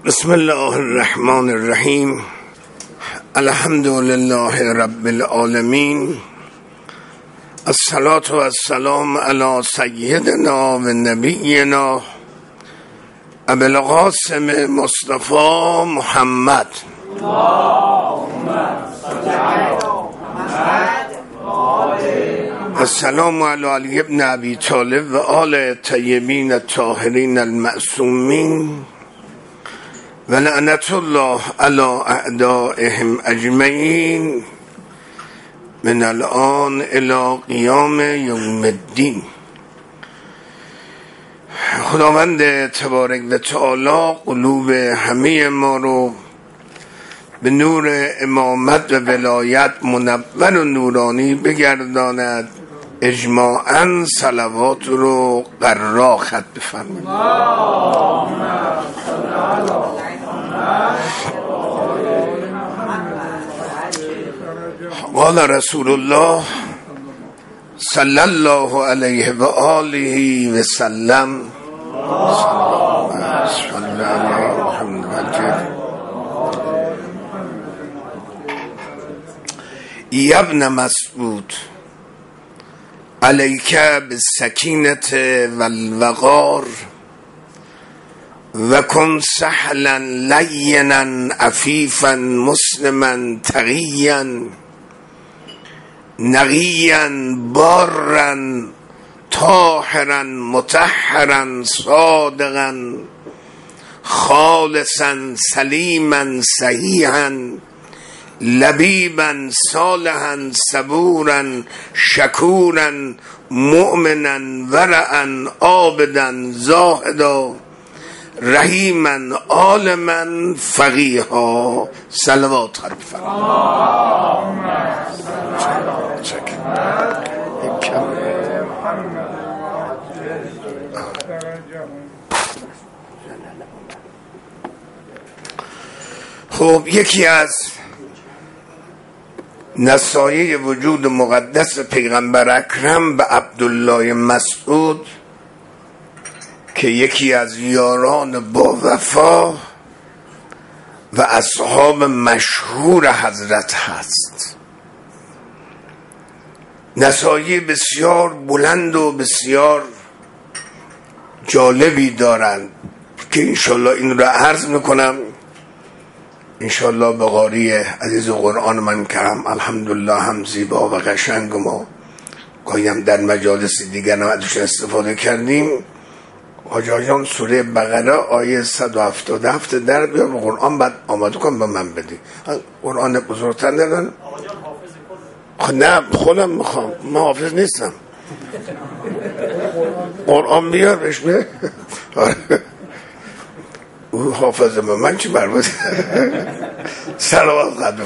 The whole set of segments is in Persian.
بسم الله الرحمن الرحیم. الحمد لله رب العالمین. الصلاة و السلام علی سیدنا و نبینا ابی القاسم مصطفی محمد. السلام علی علی ابن ابی طالب و آل طیبین الطاهرین المعصومین و لعنت الله علی اعدائهم اجمعین من الان الی قیام یوم الدین. خداوند تبارک و تعالی قلوب همه ما رو به نور امامت و ولایت منور و نورانی بگرداند. اجماعاً صلوات رو قرار خط بفرمایید. قال رسول الله صلی الله علیه و آله و سلم یا ابن مسعود علیک بالسکینة والوقار و کن سهلا لینا عفیفا مسلما تقیا نقیا بارا طاهرا مطهرا صادقا خالصا سلیما صحیحا لبیبا صالحا صبورا شکورا مؤمنا ورعا عابدا زاهدا رحیما عالما فقیها. صلوات خلف خب، یکی از نصایح وجود مقدس پیغمبر اکرم به عبدالله مسعود که یکی از یاران با وفا و اصحاب مشهور حضرت هست، نصایح بسیار بلند و بسیار جالبی دارند که انشالله این را عرض میکنم. انشالله به قاری عزیز قرآن من که هم الحمدلله هم زیبا و قشنگ و ما گاهیم در مجالس دیگر ازش استفاده کردیم. حاجیان سوره بقره آیه 177 در بیار به قرآن بعد آماده کن به من بدی. قرآن بزرگتر ندارن؟ نه خودم میخوام، من حافظ نیستم. قرآن بیار بهش به او حافظ من چی مربوط؟ صلوات قد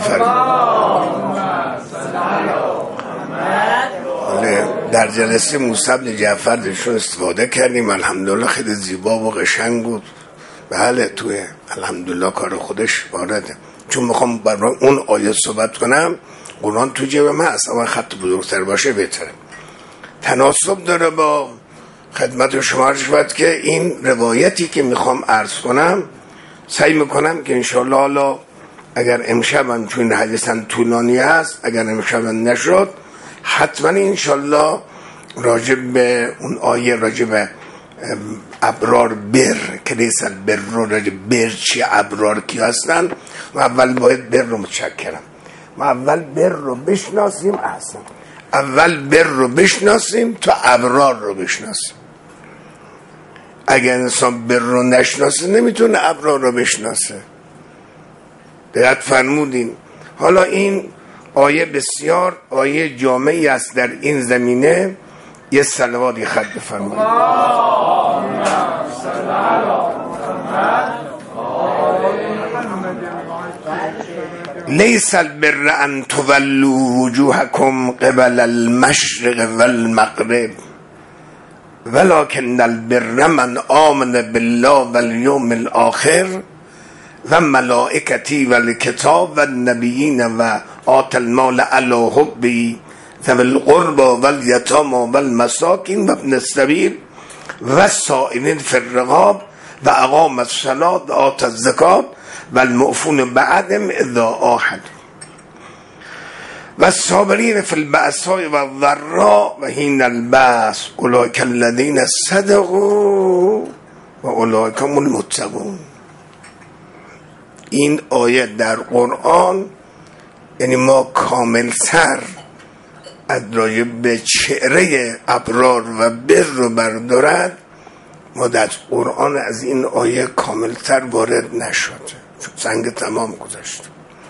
بفرمایید. در جلسه موسی بن جعفر درشون استفاده کردیم. الحمدلله خیلی زیبا و قشنگ بود. بله توی الحمدلله کار خودش وارده. چون میخوام برای اون آیه صحبت کنم، قرآن تو جیبم هست اما خط بزرگتر باشه بهتره. تناسب داره با خدمت شما عرض شود که این روایتی که میخوام عرض کنم سعی میکنم که انشاءالله حالا اگر امشبم چون حدیثاً طولانی هست، اگر امشبم نشد حتما انشاءالله راجع به اون آیه راجع به ابرار بر که لیس البر رو راجع بر چی ابرار کی هستن و اول باید بر رو متشکرم ما اول بر رو بشناسیم. اصلا اول بر رو بشناسیم تا ابرار رو بشناسیم. اگر انسان بر رو نشناسه نمیتونه ابرار رو بشناسه. دقت فرمودین. حالا این آیه بسیار آیه جامعی است در این زمینه. یه صلواتی خط بفرمایید. لیس البر ان تولوا وجوهکم قبل المشرق والمغرب ولكن البر من آمن بالله والیوم الاخر و ملائکتی و الکتاب و النبیین و آت المال علی حبی ذوی القربى والیتامى والمساکین و ابن السبیل و السائلین فی الرقاب و اقام الصلاة و آت الزکات و المعفون بعدهم اذا عاهدوا و الصابرین فی البأساء و الضراء و حین البأس اولئک الذین صدقوا و اولئک هم المتقون. این آیه در قرآن یعنی ما کاملتر از راجع به چهره ابرار و بر رو بردارد، ما در قرآن از این آیه کاملتر وارد نشد، چون سنگ تمام گذاشت.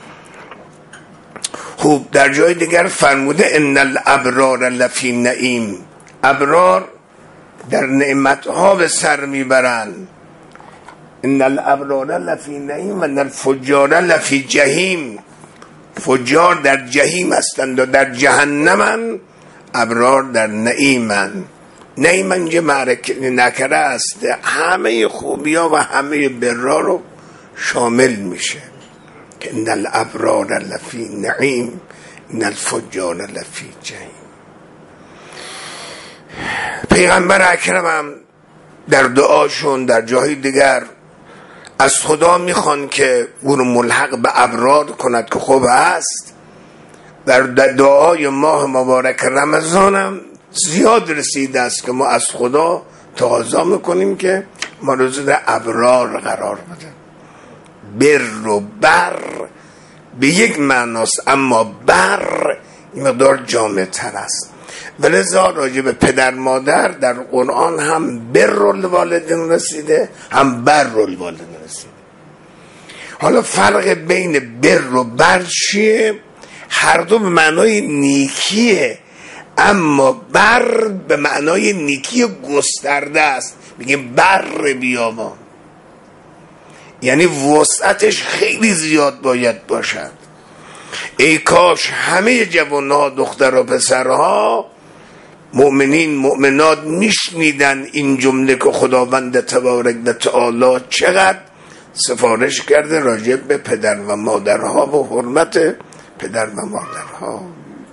خوب در جای دیگر فرموده ان الابرار لفی نعیم، ابرار در نعمتها به سر میبرند. ان الابرار لفی نعیم و ان الفجار لفی جهیم، فجار در جهیم هستند و در جهنمند، ابرار در نعیمند. نعیم اینجا نکره است، همه خوبی ها و همه برا رو شامل میشه. ان الابرار لفی نعیم ان الفجار لفی جهیم. پیغمبر اکرم هم در دعاشون در جای دیگر از خدا میخوان که او رو ملحق به ابرار کند که خوب است. در دعای ماه مبارک رمضان هم زیاد رسیده است که ما از خدا تقاضا میکنیم که ما رو زیر ابرار قرار بده. بر و بر به یک معناست، اما بر این مقدار جامع تر است. ولذا راجع به پدر مادر در قرآن هم بر الوالدین رسیده، هم بر الوالدین رسیده. حالا فرق بین بر و بر چیه؟ هر دو به معنای نیکیه، اما بر به معنای نیکی گسترده است. میگیم بر بیابان، یعنی وسعتش خیلی زیاد باید باشد. ای کاش همه جوانها، دختر و پسرها، مؤمنین مؤمنات میشنیدن این جمله که خداوند تبارک و تعالی چقدر سفارش کرده راجع به پدر و مادرها و حرمت پدر و مادرها.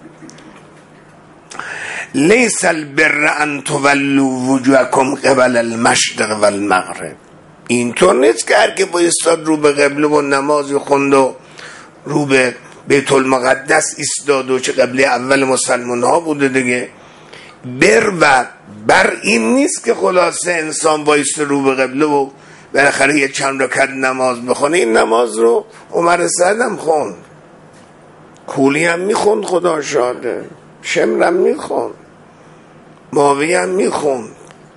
لیس البر ان تولوا وجوهکم قبل المشرق و المغرب. اینطور نیست که هر که بایستاد رو به قبله و نماز خوند و رو به بیت المقدس ایستاد و چه قبله اول مسلمان ها بوده دیگه. بر و بر این نیست که خلاصه انسان بایست رو به قبله و بالاخره یه چند رکعت نماز بخونه. این نماز رو عمر سعد هم خوند، کولی هم میخوند، خدا شاده، شمر هم میخوند، معاویه هم میخوند،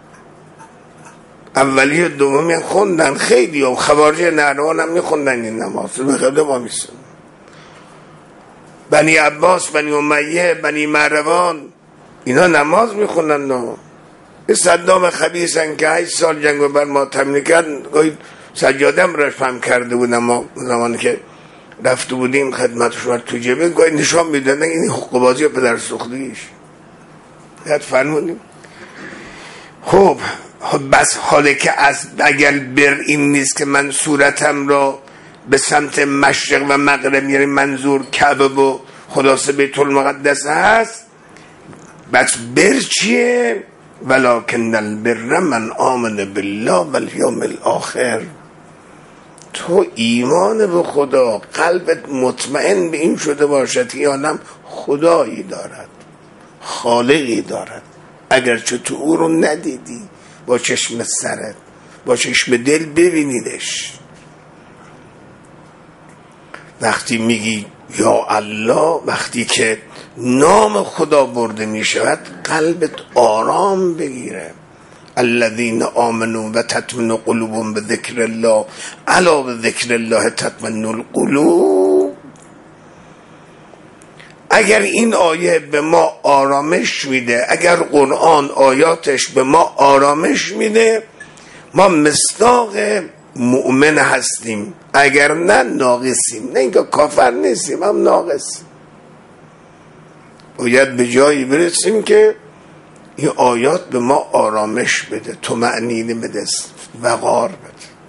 اولی و دومی هم خوندن، خیلی هم خوارج نهروان هم میخوندن این نماز رو به قبله ما میسن. بنی عباس، بنی امیه، بنی مروان اینا نماز میخوندن. این صدام خبیثن که 8 سال جنگ بر ما تمنی کرد، گاهی سجادم رفم کرده بودم. ما زمانی که رفته بودیم خدمتشون تو جبه گاهی نشان میدادن این حقوق بازی و پدر سوختگیش. یاد فرمودیم. خب بس حاله که از اگر بر این نیست که من صورتم را به سمت مشرق و مغرب، یعنی منظور کعبه و خلاصه بیت المقدس هست، بس بر چیه؟ ولکن البر من آمن بالله والیوم الاخر. تو ایمان به خدا، قلبت مطمئن به این شده باشد که آدم خدایی دارد، خالقی دارد، اگرچه تو او رو ندیدی، با چشم سرت، با چشم دل ببینیدش. وقتی میگی یا الله، وقتی که نام خدا برده می شود، قلبت آرام بگیره. الذین آمنوا و تطمئن قلوبهم بذکر الله الا بذکر الله تطمئن القلوب. اگر این آیه به ما آرامش میده، اگر قرآن آیاتش به ما آرامش میده، ما مصداق مؤمن هستیم. اگر نه ناقصیم، نه اینکه کافر نیستیم، هم ناقصیم. باید به جایی برسیم که این آیات به ما آرامش بده، طمأنینه بده، وقار بده.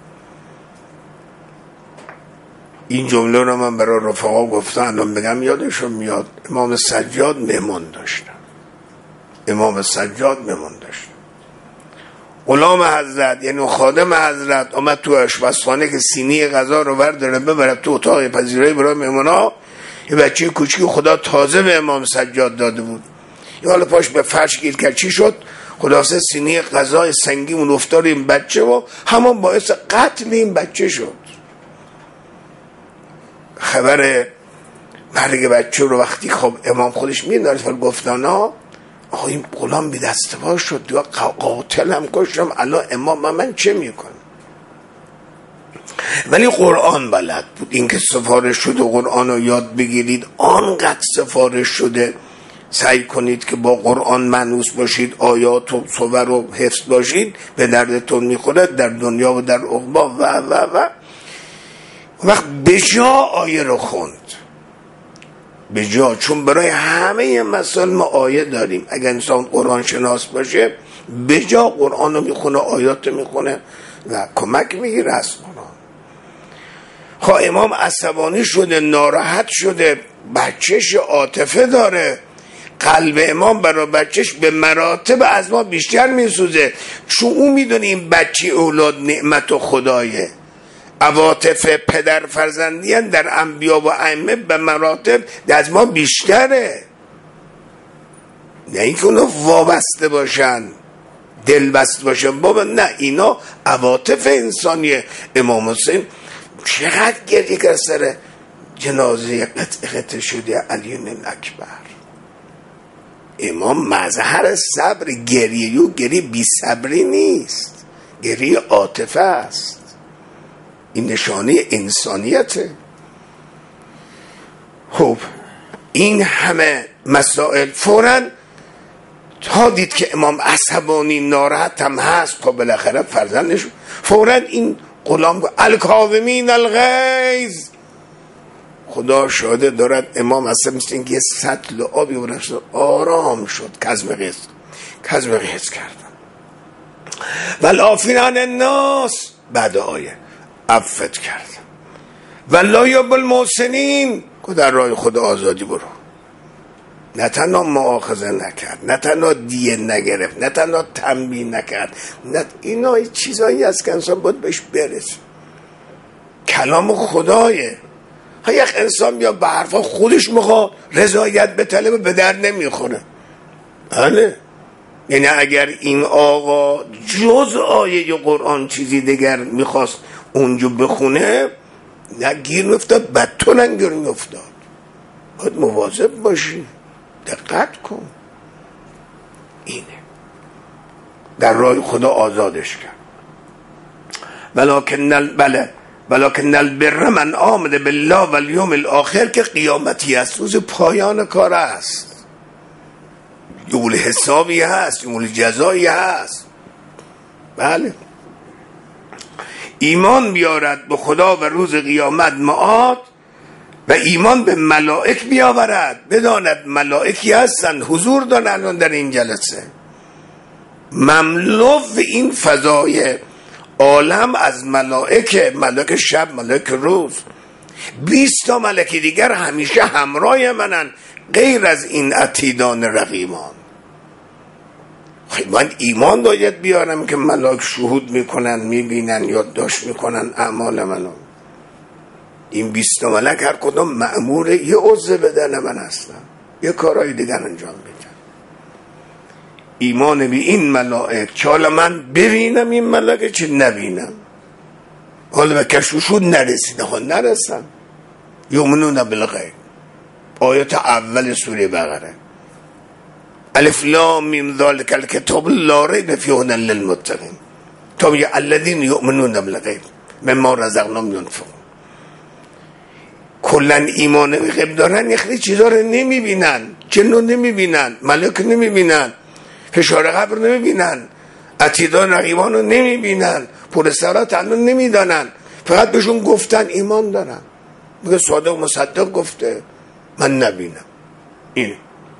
این جمله رو من برای رفقا گفتم، الان بگم یادشون میاد. امام سجاد مهمان داشتن. غلام حضرت یعنی خادم حضرت اومد تو آشپزخانه که سینی غذا رو برداره ببره تو اتاق پذیرایی برای مهمونا. یه بچه کوچیک خدا تازه به امام سجاد داده بود، یه حالا پاش به فرش گیر کرد، چی شد؟ خلاصه سینی غذای سنگیمون افتاد این بچه و همون باعث قتل این بچه شد. خبر مرگ بچه رو وقتی خب امام خودش میداره فل گفتن آقا این غلام بی دسته‌با شد یا قاتلم کشتم، الان امام من چه میکنه؟ ولی قرآن بلد بود. این که سفارش شده قرآن رو یاد بگیرید، آنقدر سفارش شده سعی کنید که با قرآن مانوس باشید، آیات و صور رو حفظ باشید، به دردتون میخوره در دنیا و در عقبا و وقت به جا آیه رو خوند، به جا، چون برای همه مسائل ما آیه داریم. اگر انسان قرآن شناس باشه به جا قرآن رو میخونه، آیات رو میخونه و کمک میگیره از قرآن. خواه امام عصبانی شده، ناراحت شده، بچهش عاطفه داره، قلب امام برای بچهش به مراتب از ما بیشتر میسوزه، چون اون میدونه این بچه اولاد نعمت و خدایه. عواطف پدر فرزندیان در انبیا و ائمه به مراتب از ما بیشتره. نه اینکه اونا وابسته باشن، دل بسته باشن، بابا نه، اینا عواطف انسانیه. امام حسین چقدر گریه کرد سر جنازه قطع شده علی اکبر. امام مظهر صبر، گریه بی صبری نیست، گریه عاطفه است، این نشانه انسانیته. خب این همه مسائل فوراً تا دید که امام عصبانی ناراحت هم هست، خب بالاخره فرزندش، فوراً این غلام گفت الکاظمین الغیظ. خدا شاهده دارد امام اصلا مثل اینکه یه سطل آبی برشت آرام شد، کظم غیظ کردن. والعافین عن الناس، بعد آیه عفت کردن. والله یحب المحسنین، که در راه خدا آزادی برو. نه تنها مؤاخذه نکرد، نه تنها دیه نگرفت، نه تنها تنبیه نکرد، نه، اینا چیزایی است که انسان باید بهش برسه. کلام خدایه. یک انسان یا به حرفا خودش میخواد رضایت به طلب، به در نمیخوره. بله، یعنی اگر این آقا جز آیه قرآن چیزی دیگر میخواست اونجا بخونه، نه گیر میفتاد، بدتر گیر میفتاد. باید مواظب باشی، دقت کن. اینه در راه خدا آزادش کرد. ولکن البر من آمن بالله والیوم الاخر، که قیامتی است، روز پایان کار است، یوم حسابی هست، یوم جزایی هست. بله، ایمان بیارد به خدا و روز قیامت معاد و ایمان به ملائک بیاورد، بداند ملائکی هستن حضور دارن در این جلسه، مملو این فضای عالم از ملائک شب، ملائک روز. 20 تا ملکی دیگر همیشه همراه منن، غیر از این عتیدان رقیبان. خیلی من ایمان باید بیارم که ملائک شهود میکنن، میبینن، یادداشت میکنن اعمال منو. این 20 تا ملک هر کدوم مأمور یه عضو بدن من هستن، یه کارهای دیگر انجام میدن. ایمان بی این ملائک، که حالا من ببینم این ملائک چه نبینم، حالا به کشفشون نرسن. یؤمنون بالغیب، آیات اول سوره بقره. الف لام میم ذالک الکتاب لا ریب فیه هدی للمتقین، تا میگه الذین یؤمنون بالغیب مما رزقناهم ینفقون. کلن ایمان به غیب دارن، یه خیلی چیزا رو نمیبینن، جنو نمیبینن، ملائک نمیبینن، فشار قبر نمیبینن، عتیدان رقیبان رو نمیبینن، پرسرات الان نمیدانن، فقط بهشون گفتن ایمان دارن. میگه صادق مصدق گفته، من نبینم. این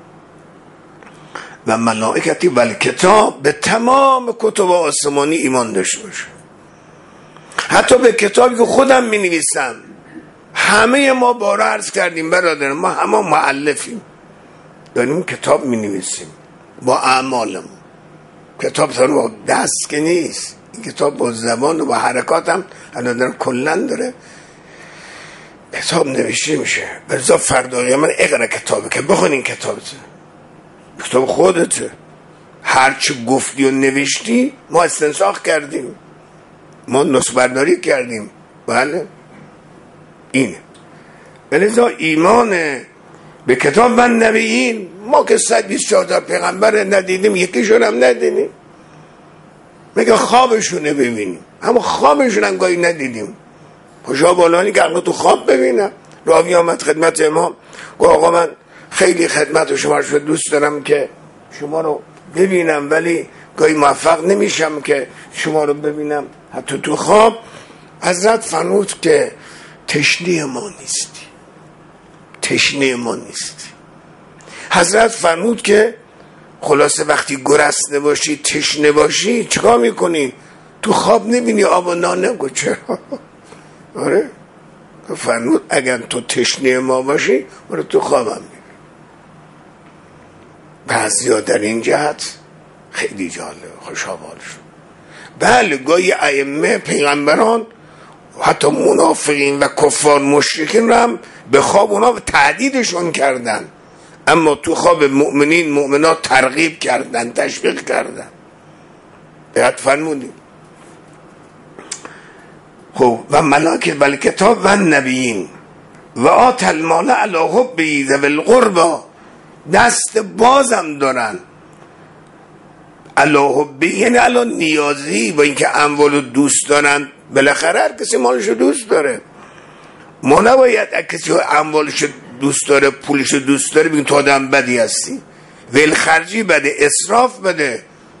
و ملائکتی و کتاب، به تمام کتب آسمانی ایمان داشته باشه، حتی به کتابی که خودم می نویسم. همه ما بارا عرض کردیم برادر، ما همه مؤلفیم، داریم کتاب می نویسیم با اعمالمون. کتاب با دست که نیست، این کتاب با زبان و با حرکات هم الان کلن داره کتاب نوشته میشه. برزا فردا من اقرا کتابه که بخون، این کتاب خودته، هرچی گفتی و نوشتی ما استنساخ کردیم، ما نسبرداری کردیم. بله اینه. بلذا ایمان به کتاب و نبیین، ما که 124 پیغمبر ندیدیم، یکیشون هم ندیدیم، میگه خوابشونه ببینیم، اما خوابشون هم گاهی ندیدیم. پشا بالانی که تو خواب ببینم. راوی آمد خدمت امام، گفت آقا من خیلی خدمت شما رو دوست دارم که شما رو ببینم، ولی گاهی موفق نمیشم که شما رو ببینم حتی تو خواب. حضرت فرمود که تشنه ما نیستی، تشنه ما نیستی. حضرت فرمود که خلاصه وقتی گرسنه باشی، تشنه باشی، چیکار میکنی؟ تو خواب نبینی آب و نان؟ نگو چرا؟ آره فرمود اگر تو تشنه ما باشی برو تو خوابم میبینی. بعضیا در این جهت خیلی جالب خوشحال شد. بله گاهی ائمه پیغمبران حتی منافقین و کفار مشرکین رو هم به خواب اونا تهدیدشون کردن، اما تو خواب مؤمنین مؤمنات ترغیب کردن، تشویق کردن. باید فرمودیم خب و ملاک بل کتاب و نبیین و آت المال علی حبه ذوی القربی، دست بازم دارن علی حبه، یعنی علی نیازی، با اینکه اموالو دوست دارن. بالاخره هر کسی مالشو دوست داره، ما نباید کسی اموالشو دوست داره، پولشو دوست داره بگیم تو آدم بدی هستی. ولخرجی بده، اسراف بده،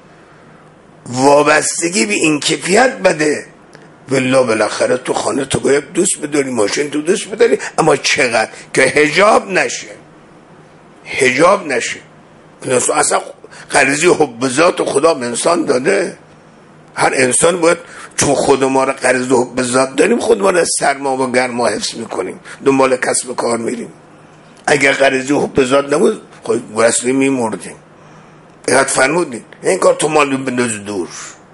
وابستگی به این کیفیت بده. والله بالاخره تو خانه تو باید دوست بداری، ماشین تو دوست بداری، اما چقدر که حجاب نشه، حجاب نشه. اصلا غریزی حب ذات خدا به انسان داده. هر انسان باید، چون خود ما را غریزی حب ذات داریم، خود ما را سرما و گرما حفظ میکنیم، دنبال کسب کار میریم. اگر غریزی حب ذات نبود خود برسلی میمردیم. یاد فرمودید این کار تو مال بنداز دور.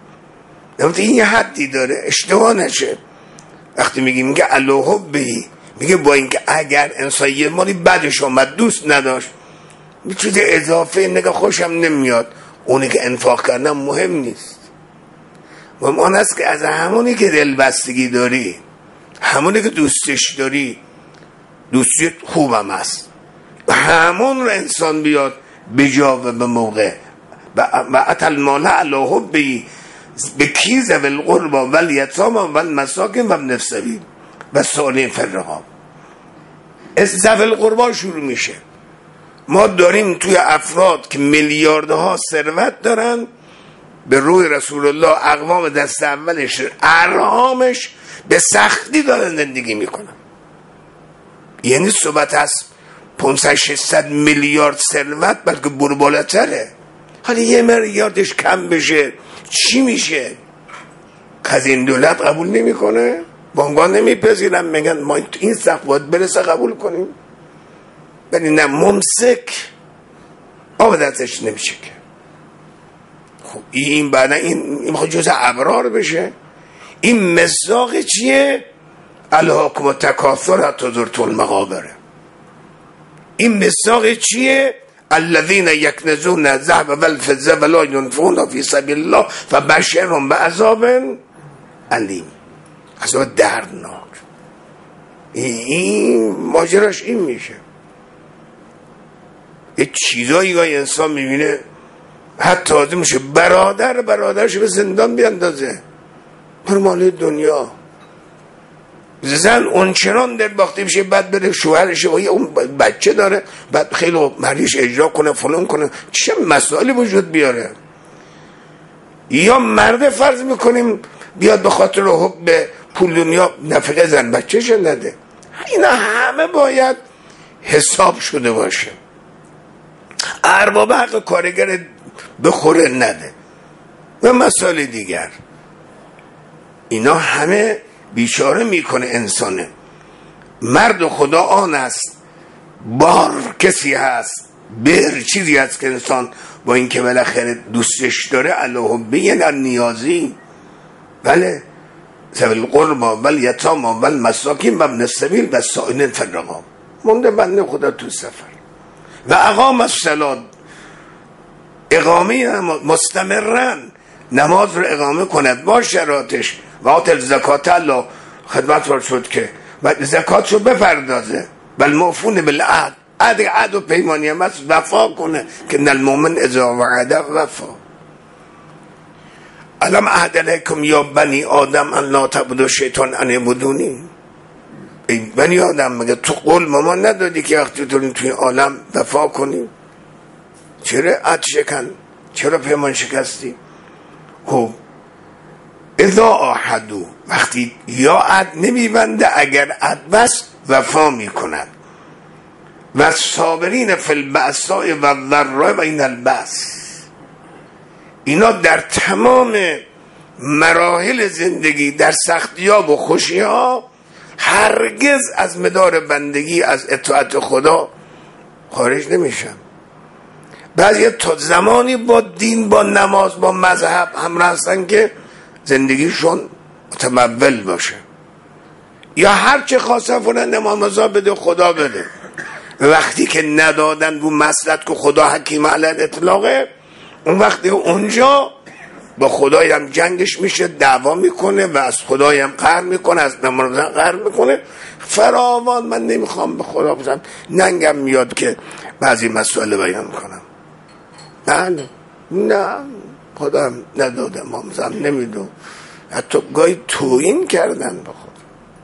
این یه حدی داره، اشتباه نشه. وقتی میگه علی حبه، میگه با اینکه اگر انسان یه مالی بدش اومد دوست نداشت، چیز اضافه نگه خوشم نمیاد، اونی که انفاق کردن مهم نیست. مهم آن است که از همونی که دلبستگی داری، همونی که دوستش داری، دوستی خوبم است، همون رو انسان بیاد بجا و به موقع. و اتى المال علی حبه به کی؟ ذوی القربی و الیتامی و المساکین و ابن السبیل و السائلین فی الرقاب. از ذوی القربی شروع میشه. ما داریم توی افراد که میلیاردها ثروت دارن، به روی رسول الله اقوام دست اولش ارحامش به سختی دارن زندگی میکنن. یعنی صحبت از 500-600 میلیارد ثروت، بلکه برو بالاتره. حالا 1 میلیاردش کم بشه چی میشه؟ خزین دولت قبول نمیکنه، بانک‌ها نمیپذیرن، میگن ما این سخت باید برسه قبول کنیم. ولی نه، ممسک آب دستش نمیشه که. خب این بعدا این خود جزء ابرار بشه. این مصداق چیه؟ الهاکم التکاثر حتی زرتم المقابر. این مصداق چیه؟ الذين يكنزون الذهب والفضة ولا ينفقونها في سبيل الله فبشرهم بعذاب أليم. عذاب دردناک. این ماجراش این میشه. یه چیزایی که انسان میبینه حتی آدم میشه برادرش به زندان بیاندازه پر مال دنیا. زن اونچنان در باخته میشه، بعد بره شوهرش و اون بچه داره، بعد خیلی مریش اجرا کنه فلان کنه، چه مسائلی وجود بیاره. یا مرد فرض میکنیم بیاد به خاطر حب پول دنیا نفقه زن بچه‌ش نده. اینا همه باید حساب شده باشه. ارباب حق کارگر بخوره نده و مسائل دیگر. اینا همه بیچاره میکنه انسانه. مرد خدا آن است بار کسی هست بر چیزی هست که انسان با این که بالاخره دوستش داره الله بین نیازی، بله، ذوی القربى والیتامی والمساکین و ابن السبیل و السائلین فی الرقاب. مونده بنده خدا تو سفر و اقام الصلاة، اقامه مستمرن نماز رو اقامه کند با شرایطش و آت زکات، الله خدمت رو شد که زکات رو بپردازه، بل موفون بالعهد، عهد و پیمانی هم هست وفا کنه که ان المؤمن اذا وعد وفا. الم عهد علیکم یا بنی آدم ان لا تعبدوا الشیطان ان اعبدونی. این بنی آدم مگه تو قول ما ندادی که وقتی تو توی عالم وفا کنی؟ چرا عهد شکن؟ چرا پیمان شکستی؟ خب اذا عاهدوا، وقتی یا عهد نمیبنده اگر عهد بس وفا میکند. و صابرین فی البأساء و الضراء و این البأس، اینا در تمام مراحل زندگی در سختی‌ها و خوشی‌ها هرگز از مدار بندگی از اطاعت خدا خارج نمیشن. بعضی تا زمانی با دین، با نماز، با مذهب همراه هستن که زندگیشون متمول باشه، یا هر چه خواستن فلان امام رضا بده خدا بده. وقتی که ندادن رو مصلحت که خدا حکیم علی الاطلاقه، اون وقتی اونجا با خدای هم جنگش میشه، دعوا میکنه و از خدای هم قهر میکنه، از امام رضا قهر میکنه فراوان. من نمیخوام به خدا بزنم، ننگم میاد که بعضی مسئله بیان کنم. نه خدا هم نداده، امام رضا هم نمیدون، حتی گاهی توهین کردن به خدا.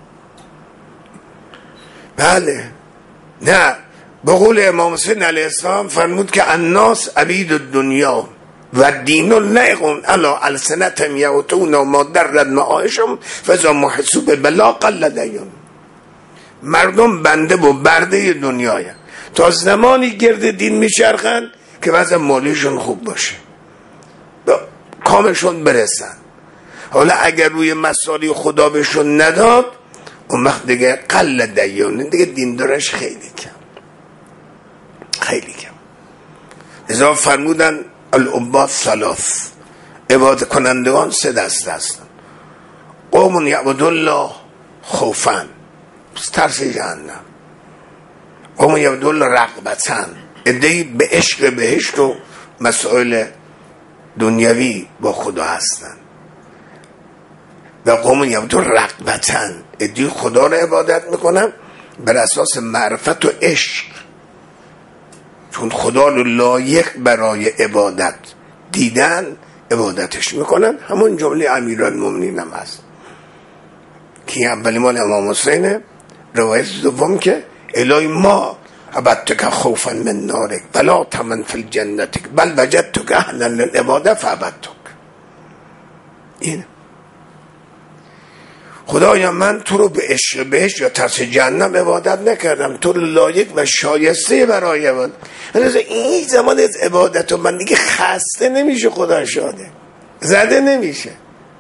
بله، نه، به قول امام حسین علیه السلام فرمود که الناس عبید الدنیا و دین لعق علی السنتهم یعطون ما درد معایشهم فاذا محسوا ببلا قل دیون. مردم بنده و برده دنیای، تا زمانی گرد دین میچرخن که وضع مالیشون خوب باشه، کامشون برسن. حالا اگر روی مسائل خدا بهشون نداد، اون وقت دیگه قل دیون، دیگه دین دارش خیلی کم، خیلی کم. لذا فرمودن العباد ثلاث، عبادت کنندگان سه دسته هستن. قوم یعبد الله خوفا، ترس جهنم. قوم یعبد الله رغبتا، عده‌ای به عشق بهشت و مسائل دنیوی با خدا هستن. و قوم یعبد الله رغبتا، عده‌ای خدا رو عبادت میکنن بر اساس معرفت و عشق، چون خدا رو لایق برای عبادت دیدن عبادتش میکنن. همون جمله امیرالمومنین هم هست که اولی مال امام حسین، روایت دوم که الهی ما عبدتک خوفا من نارک ولا طمعا فی الجنتک بل وجدتک اهلا للعباده فعبدتک. این خدایا من تو رو به عشق بهش یا ترس جهنم عبادت نکردم، تو رو لایق و شایسته برای عبادت. این زمان از عبادت و من دیگه خسته نمیشه، خدا شاده زده نمیشه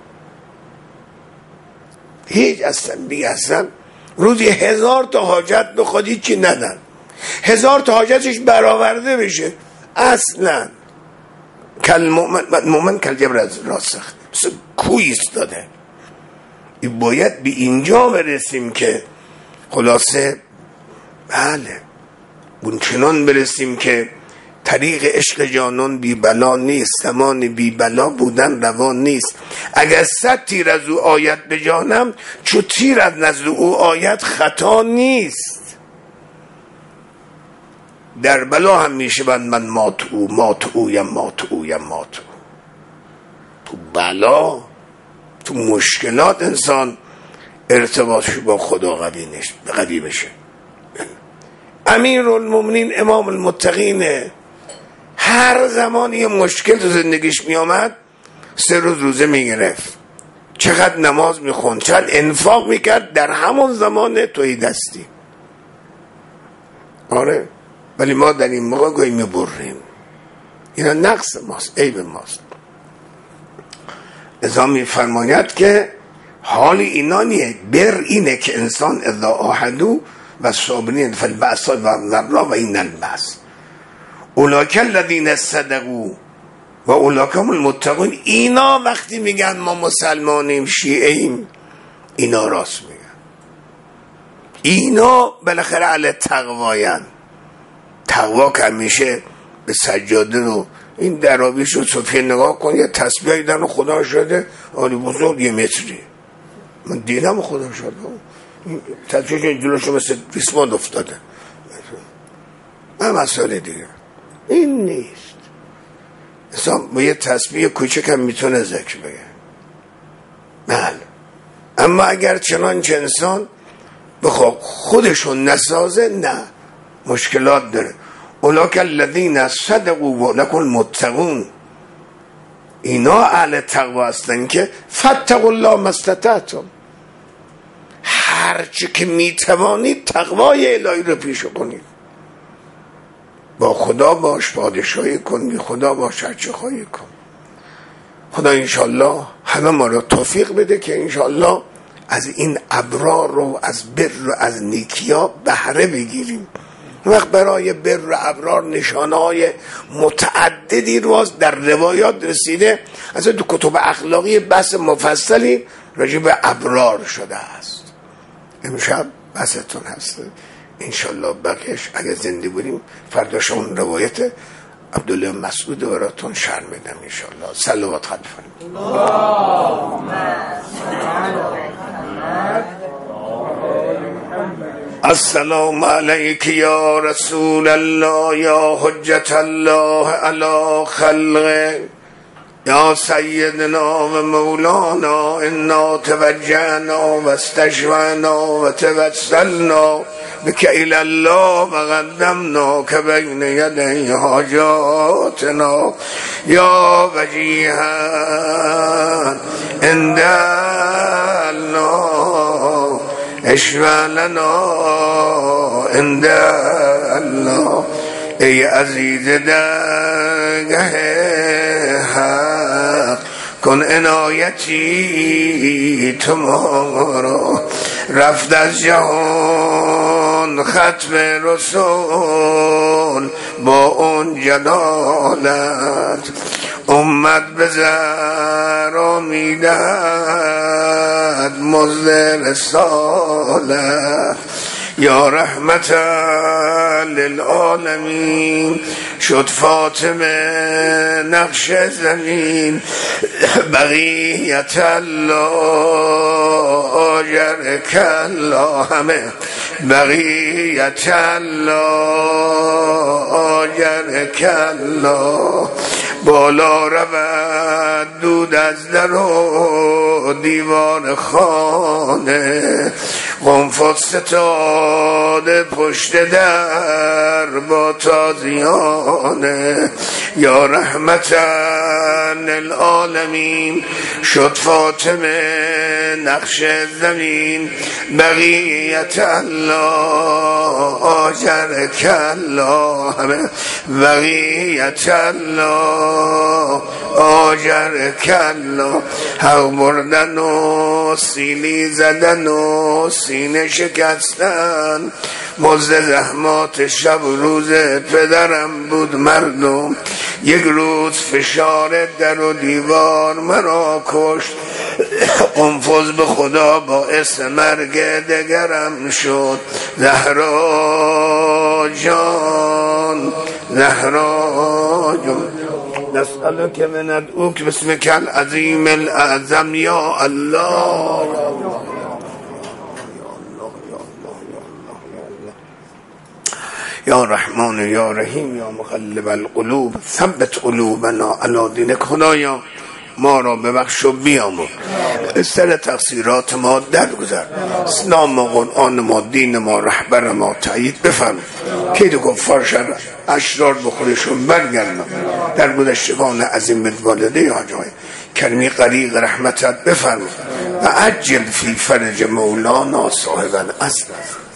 هیچ. اصلا دیگه اصلا روزی 1000 تا حاجت بخواد هیچی ندن، 1000 تا حاجتش برآورده بشه اصلا. کل مومن کل جبر از راسخ، مثل کوی ایستاده. باید به اینجا برسیم که خلاصه بله اونچنان برسیم که طریق عشق جانان بی بلا نیست، زمان بی بلا بودن روان نیست. اگر 100 تیر از او آیت به جانم، چو تیر از نزد او آیت خطا نیست. در بلا هم میشه من مات اویم. تو بلا، تو مشکلات انسان ارتباطش با خدا قوی بشه. امیرالمومنین امام المتقین هر زمان یه مشکل تو زندگیش می آمد 3 روز روزه می گرفت، چقدر نماز می خوند، چقدر انفاق می کرد در همون زمان توی دستی. آره، ولی ما در این موقع گویی می بریم. اینا نقص ماست، عیب ماست. ازا می فرماید که حال اینا نیه، بر اینه که انسان اذا آهدو و صابرین فی البأساء و الضراء و این البأس، اولاک الذین صدقوا و اولاک هم المتقون. اینا وقتی میگن ما مسلمانیم شیعهیم، اینا راست میگن. اینا بالاخره علی تقواین. تقوا که همیشه به سجاده رو این درابیش رو صفحه نگاه کن، یه تسبیحی در خدا شده آلی بزرگ 1 متری. من دیدم خدا شده تسبیحش این جلوشو مثل ریسمان افتاده. من مسئله دیگه این نیست. انسان با یه تسبیح کوچک هم میتونه ذکر بگه. بله. اما اگر چنانچه انسان بخواه خودشون نسازه، نه، مشکلات داره. اولاک الذین صدقوا و اولاک المتقون. اینا اهل تقوا هستن که فاتقوا الله ما استطعتم. هرچی که میتوانید تقوای الهی رو پیشه کنید. با خدا باش، پادشاهی کن، بی خدا باش، هرچی خواهی کن. خدا انشالله همه ما رو توفیق بده که انشالله از این ابرار رو، از بر رو، از نیکیا بهره بگیریم. وقت برای بر و ابرار نشانه‌های متعددی رو در روایات رسیده. از تو کتب اخلاقی بحث مفصلی راجع به ابرار شده است. امشب بحثتون هست انشالله. بقیش اگه زنده بودیم فرداش اون روایت عبدالله مسعود براتون شرح میدم انشالله. صلوات خواهد فرمایید. السلام علیک یا رسول الله یا حجت الله علی خلقه یا سیدنا و مولانا انا توجهنا و استشفعنا و توسلنا بک الی الله و قدمنا که بین یدی حاجاتنا یا وجیها عند الله اشفع لنا عند الله. ای عزیز درگاه حق کن عنایتی تو ما را. رفت از جهان ختم رسول با اون جلالت. امت به زهرا میدهد مزد رسالت. یا رحمتا للعالمین شد فاطمه نقش زمین. بقیت الله آجرک الله. همه بقیت الله آجرک الله. بالا رود دود از در و دیوار خانه. قنفذ ستاده پشت در با تازیانه. یا رحمتا للعالمین شد فاطمه نقش زمین. بقیت الله آجرک الله. بقیت الله آجرک الله. حق بردن و سیلی زدن و سینه شکستن. مزد زحمات شب و روز پدرم بود مردم. یک روز فشار در و دیوار مرا کشت. قنفذ به خدا باعث مرگ دگرم شد. زهرا جان، زهرا جان، نسألك من ندعوك باسمك العظيم الأعظم يا الله. یا رحمان یا رحیم یا مقلب القلوب ثبت قلوبنا علی دینک. خدایا ما را ببخش و بیامرز، سر تقصیرات ما درگذر. اسلام و قرآن ما، دین ما، رهبر ما تایید بفرما. کید کفار شر اشرار به خودشون برگردن. در گذشتگان عظیم والده حاجای کریمی غریق رحمتت بفرما و عجل فی فرج مولانا صاحب الاصل.